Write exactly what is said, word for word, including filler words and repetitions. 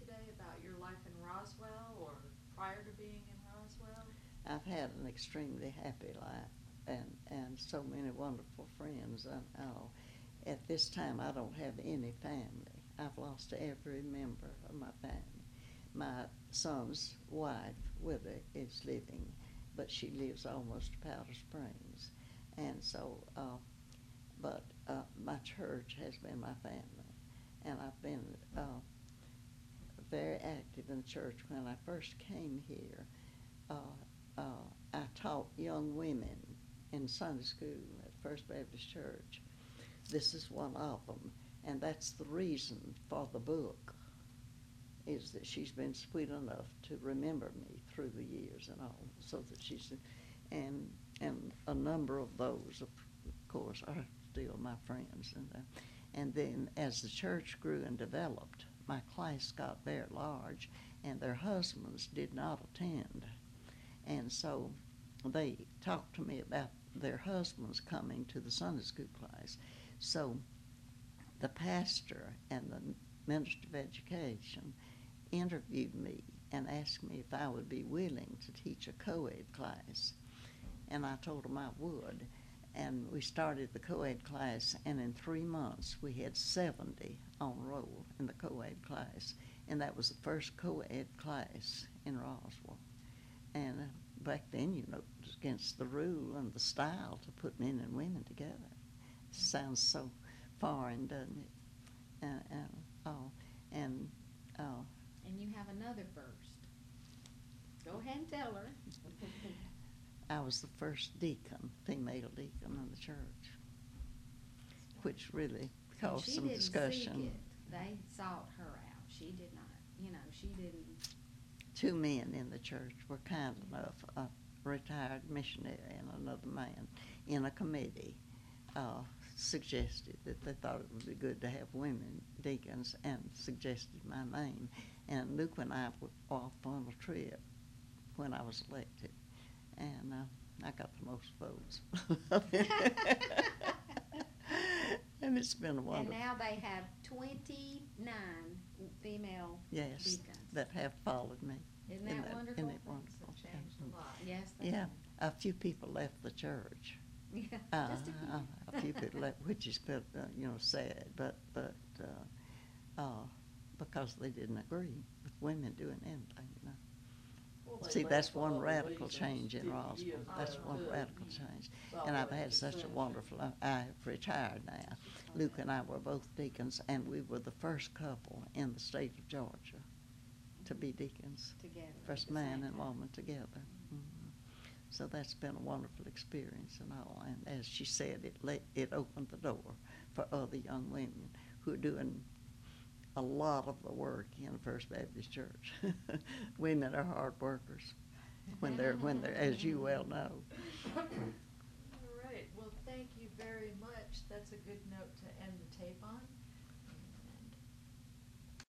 today about your life in Roswell or prior to being in Roswell? I've had an extremely happy life and, and so many wonderful friends. And, uh, at this time, I don't have any family. I've lost every member of my family. My son's wife, Wither, is living, but she lives almost to Powder Springs. And so, uh, but uh, my church has been my family. And I've been uh, very active in the church. When I first came here, uh, uh, I taught young women in Sunday school at First Baptist Church. This is one of them, and that's the reason for the book, is that she's been sweet enough to remember me through the years and all, so that she's, and and a number of those, of course, are still my friends. And uh, and then as the church grew and developed, my class got very large, and their husbands did not attend, and so they talked to me about their husbands coming to the Sunday school class. So the pastor and the minister of education interviewed me and asked me if I would be willing to teach a co-ed class. And I told them I would. And we started the co-ed class, and in three months we had seventy on roll in the co-ed class. And that was the first co-ed class in Roswell. And uh, back then, you know, it was against the rule and the style to put men and women together. It sounds so foreign, doesn't it? And, and oh, and oh. And you have another first. Go ahead and tell her. I was the first deacon, female deacon in the church, which really caused she some didn't discussion. Seek it. They sought her out. She did not. You know, she didn't. Two men in the church were kind enough, a retired missionary and another man, in a committee, uh, suggested that they thought it would be good to have women deacons, and suggested my name. And Luke and I were off on a trip when I was elected, and uh, I got the most votes. And it's been a wonderful. And now they have twenty-nine female yes, deacons that have followed me. Isn't that, Isn't that wonderful? Isn't it wonderful? Things have changed a lot. Yes, they Yeah, have. a few people left the church. Yeah, Uh, just a few. uh, a few people left, which is, uh, you know, sad, but but uh, uh, because they didn't agree with women doing anything, you know. Well, they See, left that's for one other radical reasons, change in didn't Roswell. give That's them one to radical you. change. Solve And I've that had such a dissension. wonderful, I have retired now. Luke and I were both deacons, and we were the first couple in the state of Georgia to be deacons. Together. at First the man same and time. woman together. Mhm. So that's been a wonderful experience and all. And as she said, it let, it opened the door for other young women who are doing a lot of the work in the First Baptist Church. Women are hard workers when they're when they're, as you well know. All right. Well, thank you very much. That's a good note to end the tape on.